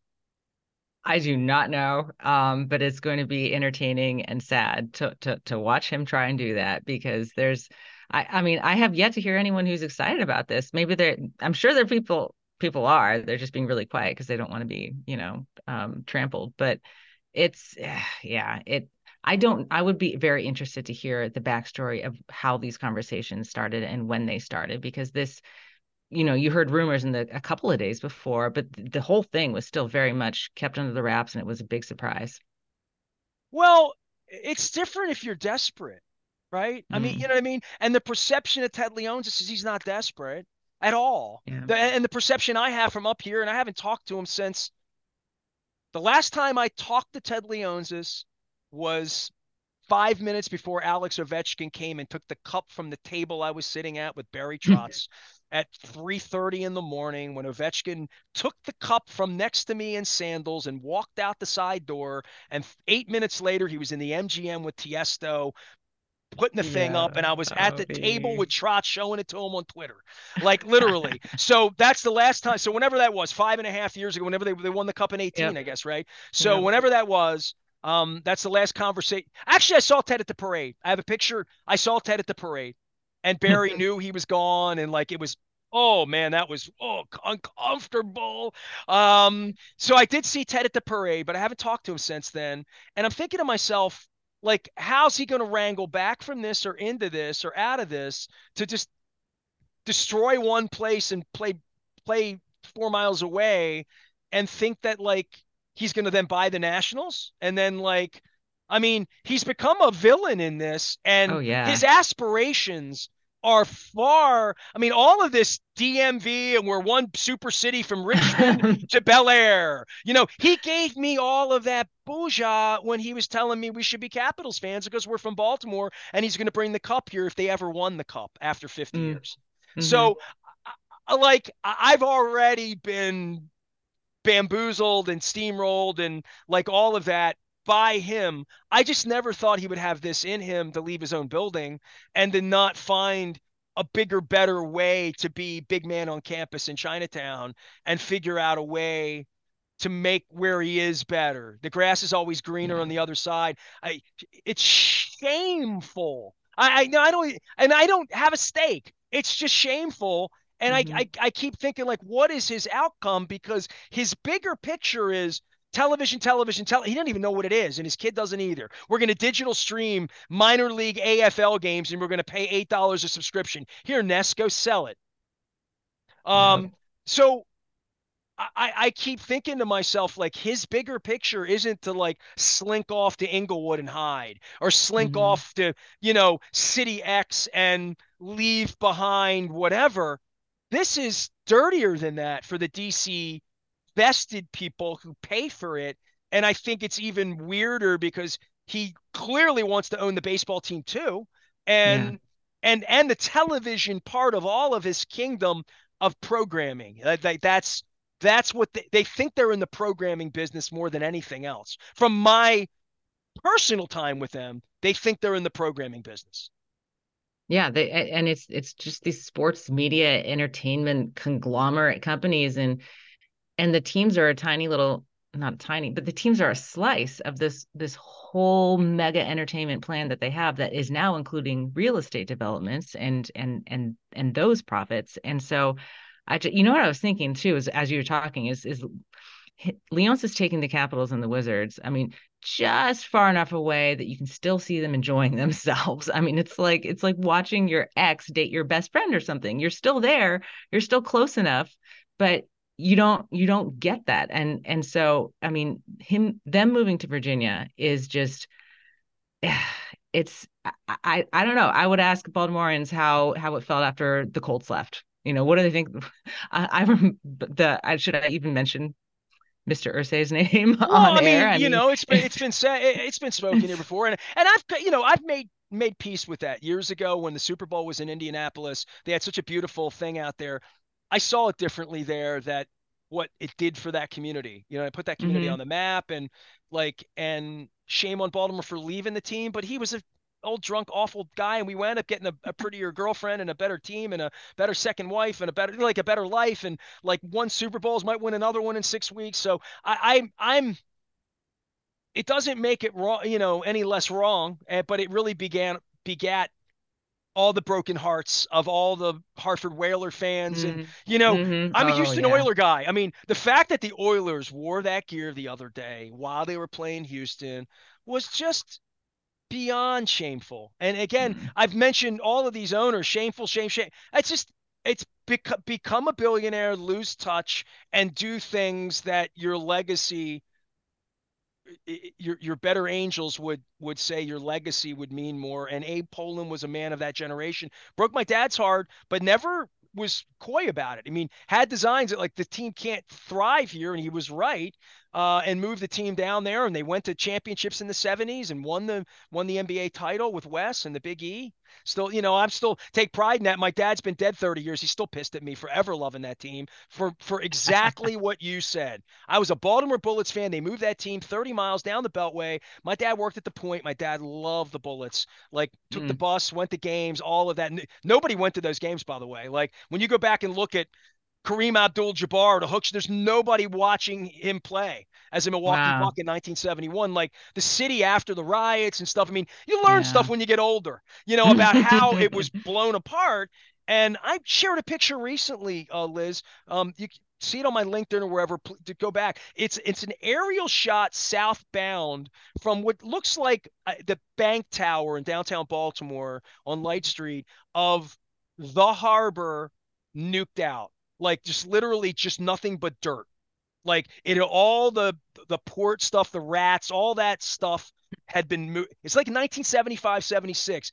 I do not know, but it's going to be entertaining and sad to watch him try and do that, because I mean, I have yet to hear anyone who's excited about this. Maybe I'm sure there are people are, they're just being really quiet because they don't want to be, trampled. But it's, yeah, I would be very interested to hear the backstory of how these conversations started and when they started, because you heard rumors in a couple of days before, but the whole thing was still very much kept under the wraps, and it was a big surprise. Well, it's different if you're desperate, right? I mean, you Mm, know what I mean? And the perception of Ted Leonsis is he's not desperate at all. yeah. And the perception I have from up here, and I haven't talked to him since the last time I talked to Ted Leonsis was 5 minutes before Alex Ovechkin came and took the cup from the table I was sitting at with Barry Trotz at 3:30 in the morning, when Ovechkin took the cup from next to me in sandals and walked out the side door. And 8 minutes later, he was in the MGM with Tiesto putting the thing up, Yeah. and I was at Oh, the table baby. with Trotz showing it to him on Twitter, like literally. So that's the last time. So whenever that was, 5.5 years ago, whenever they won the cup in 18, Yep. I guess, right? So Yep. whenever that was, that's the last conversation. Actually, I saw Ted at the parade. I have a picture. I saw Ted at the parade, and Barry knew he was gone, and like it was. Oh man, that was uncomfortable. So I did see Ted at the parade, but I haven't talked to him since then. And I'm thinking to myself, like, how's he going to wrangle back from this or into this or out of this to just destroy one place and play 4 miles away and think that like he's going to then buy the Nationals and then like I mean, he's become a villain in this, Oh and yeah. his aspirations are far. I mean, all of this DMV, and we're one super city from Richmond to Bel Air. He gave me all of that bouja when he was telling me we should be Capitals fans because we're from Baltimore, and he's going to bring the cup here if they ever won the cup after 50 Mm, years. hmm. So, like, I've already been bamboozled and steamrolled and like all of that by him. I just never thought he would have this in him to leave his own building and to not find a bigger, better way to be big man on campus in Chinatown and figure out a way to make where he is better. The grass is always greener on Yeah. the other side. It's shameful. I don't have a stake. It's just shameful. And I, Hmm. I, I keep thinking like, what is his outcome? Because his bigger picture is He doesn't even know what it is, and his kid doesn't either. We're going to digital stream minor league AFL games, and we're going to pay $8 a subscription. Here, Ness, go sell it. Yep. So I keep thinking to myself, like, his bigger picture isn't to like slink off to Inglewood and hide, or slink Mm-hmm. off to, City X and leave behind whatever. This is dirtier than that for the DC vested people who pay for it. And I think it's even weirder because he clearly wants to own the baseball team too. Yeah. And the television part of all of his kingdom of programming. That's what they think they're in the programming business more than anything else. From my personal time with them, they think they're in the programming business. Yeah, and it's just these sports media entertainment conglomerate companies, and the teams are a tiny little, not tiny, but the teams are a slice of this whole mega entertainment plan that they have, that is now including real estate developments and those profits. And so you know what I was thinking too, is as you were talking, is Leon's is taking the Capitals and the Wizards. I mean, just far enough away that you can still see them enjoying themselves. I mean, it's like watching your ex date your best friend or something. You're still there, you're still close enough, but you don't get that. And so I mean, them moving to Virginia is just it's I don't know. I would ask Baltimoreans how it felt after the Colts left. What do they think? I remember should I even mention Mr. Ursay's name Well, on I air? mean, I mean, it's been said, it's been spoken here before, and I've made peace with that years ago when the Super Bowl was in Indianapolis. They had such a beautiful thing out there. I saw it differently there, that what it did for that community. It put that community hmm on the map, and shame on Baltimore for leaving the team, but he was a old drunk awful guy, and we wound up getting a prettier girlfriend and a better team and a better second wife and a better life, and like one Super Bowls might win another one in 6 weeks. So I'm it doesn't make it wrong, any less wrong, but it really begat all the broken hearts of all the Hartford Whaler fans. And, I'm a Oh Houston yeah. Oiler guy. I mean, the fact that the Oilers wore that gear the other day while they were playing Houston was just beyond shameful. And again, Mm. I've mentioned all of these owners, shameful, shame. It's become a billionaire, lose touch, and do things that your legacy, your better angels would say your legacy would mean more. And Abe Poland was a man of that generation. Broke my dad's heart, but never was coy about it. I mean, had designs that like the team can't thrive here, and he was right. And moved the team down there, and they went to championships in the '70s and won the NBA title with Wes and the Big E. Still, I'm still take pride in that. My dad's been dead 30 years. He's still pissed at me for ever loving that team for exactly what you said. I was a Baltimore Bullets fan. They moved that team 30 miles down the Beltway. My dad worked at the Point. My dad loved the Bullets. Like, took the Mm. bus, went to games, all of that. Nobody went to those games, by the way. Like, when you go back and look at Kareem Abdul-Jabbar, the hooks, there's nobody watching him play as a Milwaukee Wow. Buck in 1971. Like, the city after the riots and stuff. I mean, you learn stuff Yeah. when you get older, about how it was blown apart. And I shared a picture recently, Liz. You can see it on my LinkedIn or wherever to go back. It's an aerial shot southbound from what looks like the bank tower in downtown Baltimore on Light Street of the harbor nuked out. Like, just literally just nothing but dirt. Like, all the port stuff, the rats, all that stuff had been moved. It's like 1975, 76.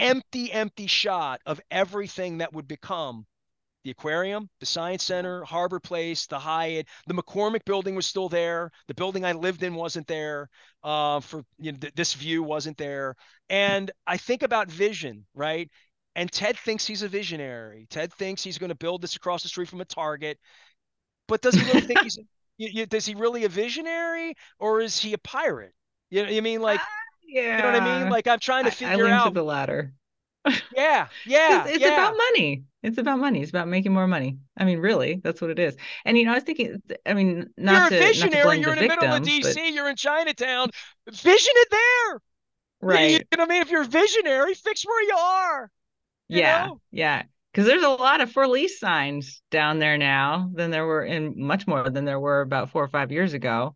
Empty shot of everything that would become the aquarium, the science center, Harbor Place, the Hyatt. The McCormick building was still there. The building I lived in wasn't there. For this view wasn't there. And I think about vision, right? And Ted thinks he's a visionary. Ted thinks he's going to build this across the street from a Target. But does he really think he's does he really a visionary, or is he a pirate? You know what I mean? Uh, Like, you know what I mean? yeah. Like, I'm trying to I figure lean to out. the latter. Yeah, Because yeah, it's about yeah. money. It's about money. It's about making more money. I mean, really, that's what it is. And I was thinking, I mean, You're a not to visionary. blame You're the in the middle of victims, but DC. You're in Chinatown. Vision it there. You right. know what I mean? If you're a visionary, fix where you are. You Yeah, know? yeah. Because there's a lot of for lease signs down there now than there were, and much more than there were about 4 or 5 years ago.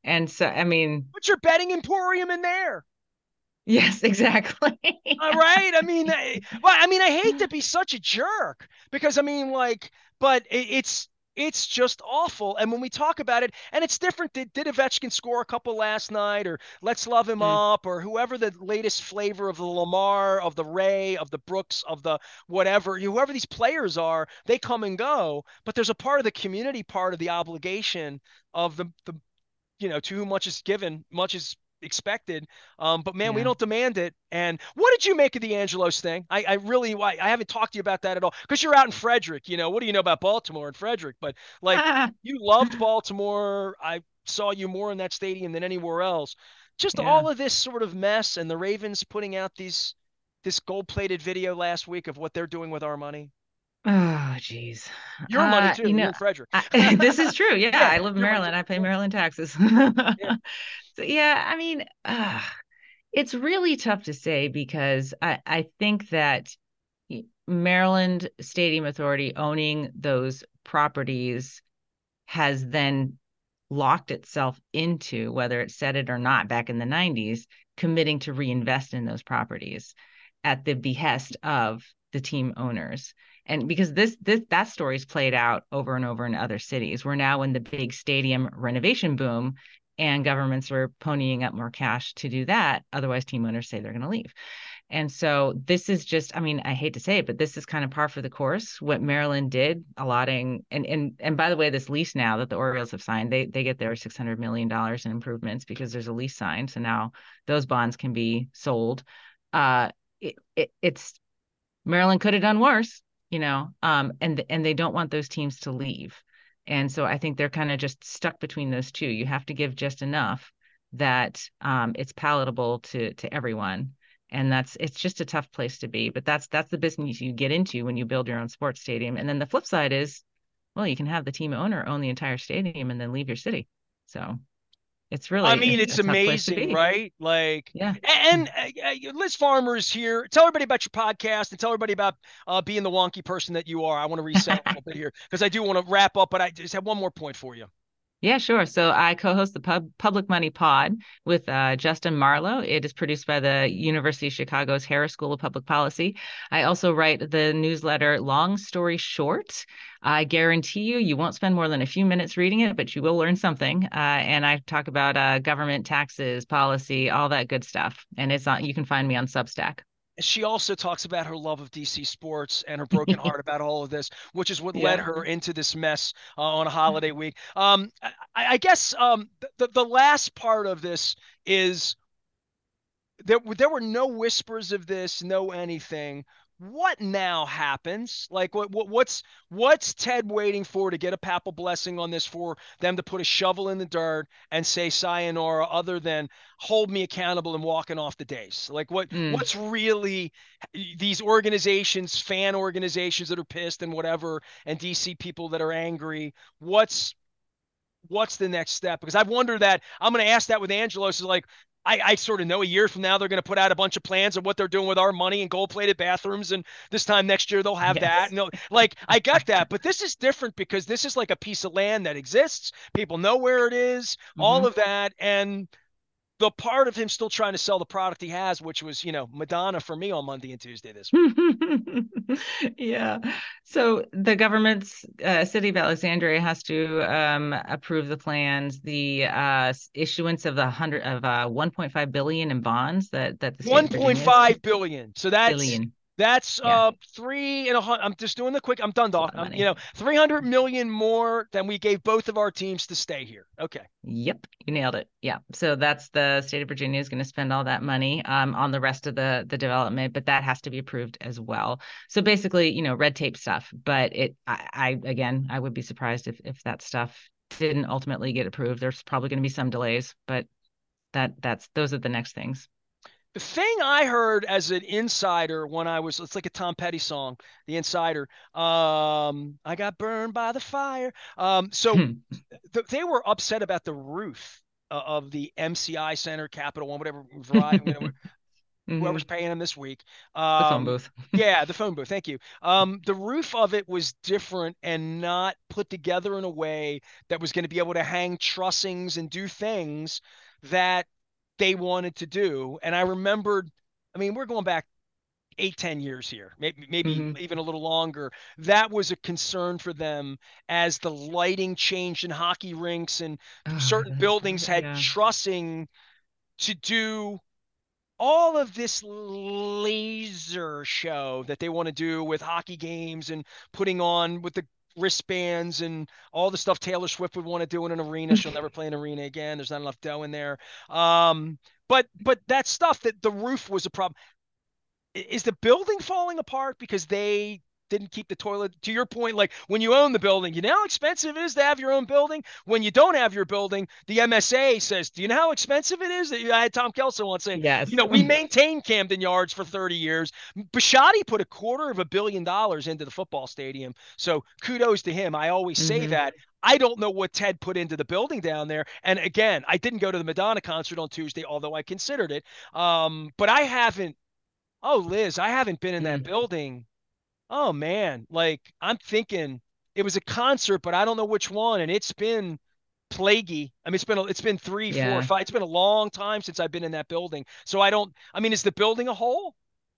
And so, I mean, Put your betting emporium in there. yes, exactly. All right. I mean, I hate to be such a jerk because I mean, like, but it's just awful. And when we talk about it, and it's different. Did Ovechkin score a couple last night, or let's love him Mm, up, or whoever the latest flavor of the Lamar, of the Ray, of the Brooks, of the whatever, whoever these players are, they come and go. But there's a part of the community, part of the obligation of the to whom much is given, much is expected. But man, we yeah. don't demand it. And what did you make of the Angelos thing? I really, I haven't talked to you about that at all because you're out in Frederick. What do you know about Baltimore and Frederick? But like, Ah, you loved Baltimore. I saw you more in that stadium than anywhere else. Just yeah. all of this sort of mess, and the Ravens putting out this gold-plated video last week of what they're doing with our money. Oh, geez. Your money You too. You're know, in Frederick. this is true. Yeah, Yeah, I live in your money Maryland. too. I pay Yeah, Maryland taxes. yeah. So yeah, I mean, it's really tough to say because I think that Maryland Stadium Authority owning those properties has then locked itself into, whether it said it or not back in the 90s, committing to reinvest in those properties at the behest of the team owners. And because this that story's played out over and over in other cities. We're now in the big stadium renovation boom, and governments are ponying up more cash to do that. Otherwise, team owners say they're going to leave. And so this is just, I mean, I hate to say it, but this is kind of par for the course. What Maryland did, allotting and by the way, this lease now that the Orioles have signed, they get their $600 million in improvements because there's a lease signed. So now those bonds can be sold. Uh, it's Maryland could have done worse, and they don't want those teams to leave. And so I think they're kind of just stuck between those two. You have to give just enough that it's palatable to everyone. And it's just a tough place to be. But that's the business you get into when you build your own sports stadium. And then the flip side is, well, you can have the team owner own the entire stadium and then leave your city. So it's I really mean, a it's tough place to amazing, be. right? Like, Yeah. and Liz Farmer is here. Tell everybody about your podcast and tell everybody about being the wonky person that you are. I want to reset a little bit here because I do want to wrap up, but I just have one more point for you. Yeah, sure. So I co-host the Public Money Pod with Justin Marlowe. It is produced by the University of Chicago's Harris School of Public Policy. I also write the newsletter Long Story Short. I guarantee you won't spend more than a few minutes reading it, but you will learn something. And I talk about government, taxes, policy, all that good stuff. And it's on. You can find me on Substack. She also talks about her love of DC sports and her broken heart about all of this, which is what led Yeah. her into this mess on a holiday week. I guess the last part of this is there were no whispers of this, no anything. What now happens? Like what's Ted waiting for to get a papal blessing on this for them to put a shovel in the dirt and say sayonara other than hold me accountable and walking off the days? Like Mm. what's really these organizations, fan organizations that are pissed and whatever, and DC people that are angry, what's the next step? Because I've wondered that. I'm going to ask that with Angelos. Is like, I sort of know a year from now they're going to put out a bunch of plans of what they're doing with our money and gold-plated bathrooms, and this time next year they'll have that. Yes. And like, I got that, but this is different because this is like a piece of land that exists. People know where it is, all Hmm. of that, and the part of him still trying to sell the product he has, which was Madonna for me on Monday and Tuesday this week. Yeah. So the government's city of Alexandria has to approve the plans, the issuance of the hundred of 1.5 billion in bonds that the state of Virginia is 1.5 billion. So that's billion. that's Yeah, three and a hundred. I'm just doing the quick. I'm done, it's a Doc. lot of money. 300 million more than we gave both of our teams to stay here. Okay. Yep, you nailed it. Yeah. So that's the state of Virginia is going to spend all that money on the rest of the development, but that has to be approved as well. So basically, red tape stuff. But I again, I would be surprised if that stuff didn't ultimately get approved. There's probably going to be some delays, but that's those are the next things. The thing I heard as an insider when it's like a Tom Petty song, The Insider. I got burned by the fire. So they were upset about the roof of the MCI Center, Capital One, whatever, Verizon, whoever's Hmm. paying him this week. The phone Um, booth. yeah, the phone booth. Thank you. The roof of it was different and not put together in a way that was going to be able to hang trussings and do things that they wanted to do. And I remembered, I mean, we're going back 8, 10 years here, maybe Hmm. even a little longer. That was a concern for them as the lighting changed in hockey rinks and Oh, certain that's buildings had yeah. trussing to do all of this laser show that they want to do with hockey games and putting on with the wristbands and all the stuff Taylor Swift would want to do in an arena. She'll never play an arena again. There's not enough dough in there. But that stuff that the roof was a problem. Is the building falling apart because they didn't keep the toilet? To your point, like when you own the building, you know how expensive it is to have your own building. When you don't have your building, the MSA says, "Do you know how expensive it is?" I had Tom Kelso once saying, Yes. we maintained Camden Yards for 30 years. Bisciotti put $250 million into the football stadium, so kudos to him. I always say Hmm. that. I don't know what Ted put into the building down there. And again, I didn't go to the Madonna concert on Tuesday, although I considered it. But I haven't. Oh, Liz, I haven't been in that Mm. building. Oh man, like I'm thinking it was a concert, but I don't know which one, and it's been plaguey. I mean, it's been three, four, Yeah. five. It's been a long time since I've been in that building. So I don't. I mean, is the building a whole?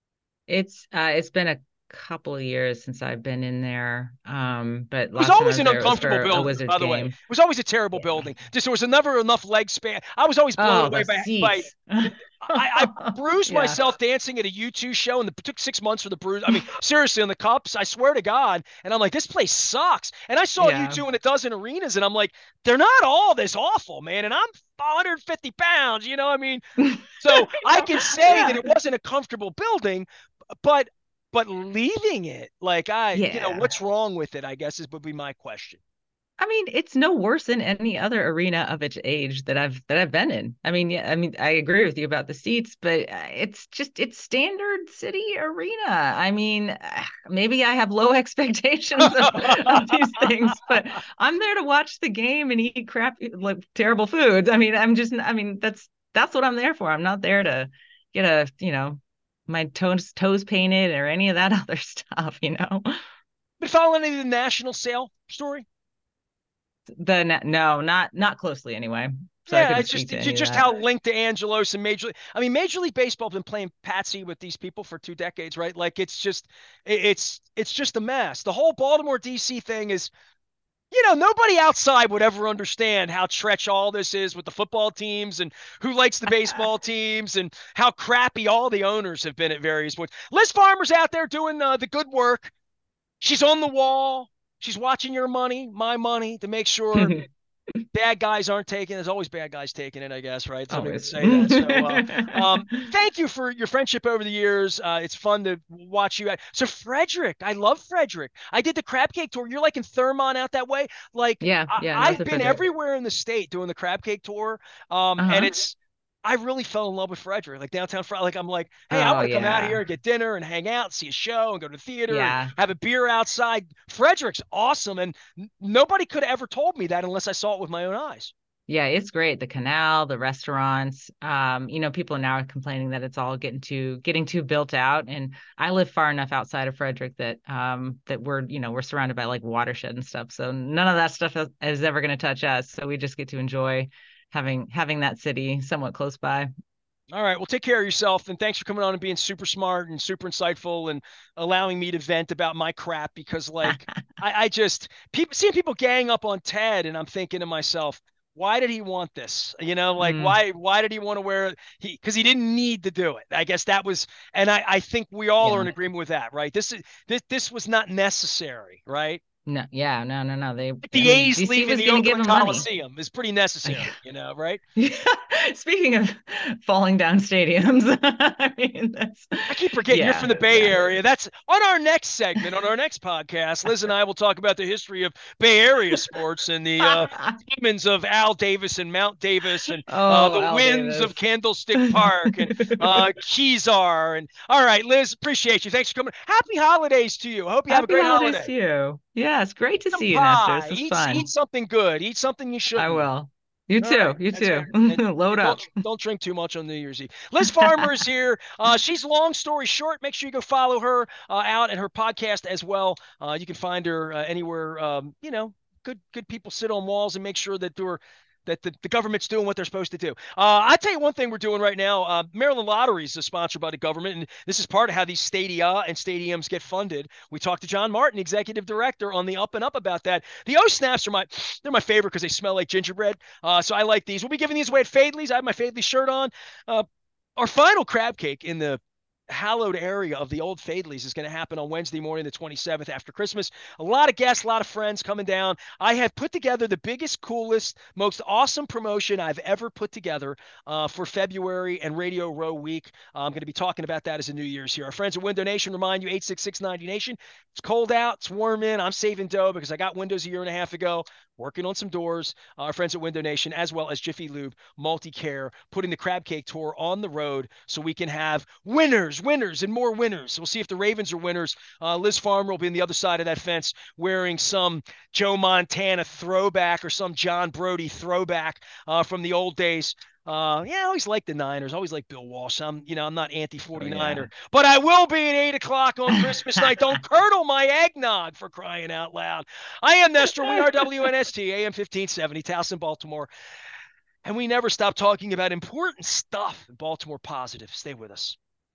It's been a couple of years since I've been in there. But It was last time I always was an there, it was uncomfortable for a building, Wizards by the way. It game. was always a terrible Yeah. building. Just there was never enough leg span. I was always blown Oh, away the by seats. I bruised Yeah. myself dancing at a U2 show, and it took 6 months for the bruise. I mean, seriously, on the cups, I swear to God. And I'm like, this place sucks. And I saw Yeah. U2 in a dozen arenas, and I'm like, they're not all this awful, man. And I'm 150 pounds, I mean? So I can say that Yeah. it wasn't a comfortable building, but leaving it, like Yeah. what's wrong with it? I guess would be my question. I mean, it's no worse than any other arena of its age that I've been in. I mean, yeah, I mean, I agree with you about the seats, but it's standard city arena. I mean, maybe I have low expectations of these things, but I'm there to watch the game and eat crap like terrible foods. I mean, I mean, that's what I'm there for. I'm not there to get my toes painted or any of that other stuff, you know. Been following any of the national sale story? No, not closely anyway. So I Yeah, couldn't it's speak just to any of just that. how linked to Angelos and Major League. I mean, Major League Baseball has been playing patsy with these people for 2 decades, right? Like it's just a mess. The whole Baltimore DC thing is, nobody outside would ever understand how Tretch all this is with the football teams and who likes the baseball teams and how crappy all the owners have been at various points. Liz Farmer's out there doing the good work. She's on the wall. She's watching your money, my money, to make sure bad guys aren't taking. There's always bad guys taking it, I guess, right? Somebody would Always. say that. So, thank you for your friendship over the years. It's fun to watch you. So, Frederick, I love Frederick. I did the crab cake tour. You're like in Thurmont out that way. Like, Yeah, I, yeah, north I've of been Frederick. everywhere in the state doing the crab cake tour. And Uh-huh. I really fell in love with Frederick, like downtown. Like, I'm like, hey, I Oh want to come out here yeah. and get dinner and hang out, see a show, and go to the theater and Yeah. have a beer outside. Frederick's awesome, and nobody could have ever told me that unless I saw it with my own eyes. Yeah, it's great. The canal, the restaurants. People now are complaining that it's all getting too built out. And I live far enough outside of Frederick that we're surrounded by like watershed and stuff. So none of that stuff is ever going to touch us. So we just get to enjoy having that city somewhat close by. All right. Well, take care of yourself. And thanks for coming on and being super smart and super insightful and allowing me to vent about my crap because, like, I just seeing people gang up on Ted, and I'm thinking to myself, why did he want this? Like, Mm, why did he want to wear it? Because he didn't need to do it. I guess that was, and I think we all are yeah. in agreement with that, right? This was not necessary, right? No, yeah, no, no, no. Like I the mean, A's DC leaving was the going to give Oakland him money. Coliseum is pretty necessary, right? Yeah. Speaking of falling down stadiums, I mean, I keep forgetting you're yeah, from the Bay yeah. Area. That's on our next segment, on our next podcast. Liz and I will talk about the history of Bay Area sports and the demons of Al Davis and Mount Davis and Oh, the Al winds of Davis. Candlestick Park and Kezar. And all right, Liz, appreciate you. Thanks for coming. Happy holidays to you. I hope you have a Happy great holidays holiday. to you. Yeah, it's great Eat to some see you, Nestor. pie. This is Eat fun. something good. Eat something you I shouldn't eat. will. You All right, too. You that's too. fair. Load And up. don't drink too much on New Year's Eve. Liz Farmer is here. She's long story short. Make sure you go follow her out and her podcast as well. You can find her anywhere. Good people sit on walls and make sure that the government's doing what they're supposed to do. I tell you one thing we're doing right now. Maryland Lotteries is sponsored by the government, and this is part of how these stadia and stadiums get funded. We talked to John Martin, executive director, on the Up and Up about that. The O Snaps they're my favorite because they smell like gingerbread. So I like these. We'll be giving these away at Fadley's. I have my Fadley shirt on. Uh, our final crab cake in the hallowed area of the old Fadley's is going to happen on Wednesday morning, the 27th after Christmas. A lot of guests, a lot of friends coming down. I have put together the biggest, coolest, most awesome promotion I've ever put together for February and Radio Row Week. I'm going to be talking about that as a New Year's here. Our friends at Window Nation remind you 86690 Nation. It's cold out. It's warm in. I'm saving dough because I got windows a year and a half ago, working on some doors. Our friends at Window Nation, as well as Jiffy Lube, Multi-Care, putting the Crab Cake Tour on the road so we can have winners, and more winners. We'll see if the Ravens are winners. Liz Farmer will be on the other side of that fence wearing some Joe Montana throwback or some John Brody throwback from the old days. I always liked the Niners. Always liked Bill Walsh. I'm not anti Oh 49er, yeah. but I will be at 8 o'clock on Christmas night. Don't curdle my eggnog, for crying out loud. I am Nestor. We are WNST AM 1570, Towson, Baltimore, and we never stop talking about important stuff. Baltimore positive. Stay with us.